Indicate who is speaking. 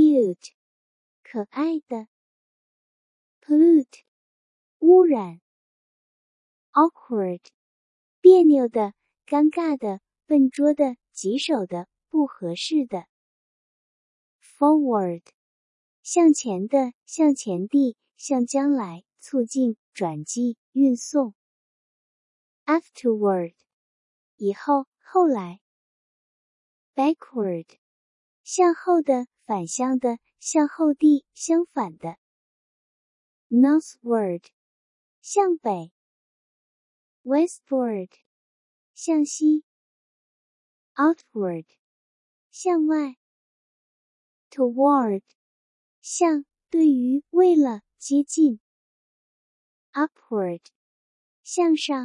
Speaker 1: cute 可爱的 pollute 污染 awkward 别扭的尴尬的笨拙的棘手的不合适的 forward 向前的向前地向将来促进转寄运送 afterward 以后后来 backward 向后的反向的向后地相反的 northward 向北 westward 向西 outward 向外 toward 向对于为了接近 upward 向上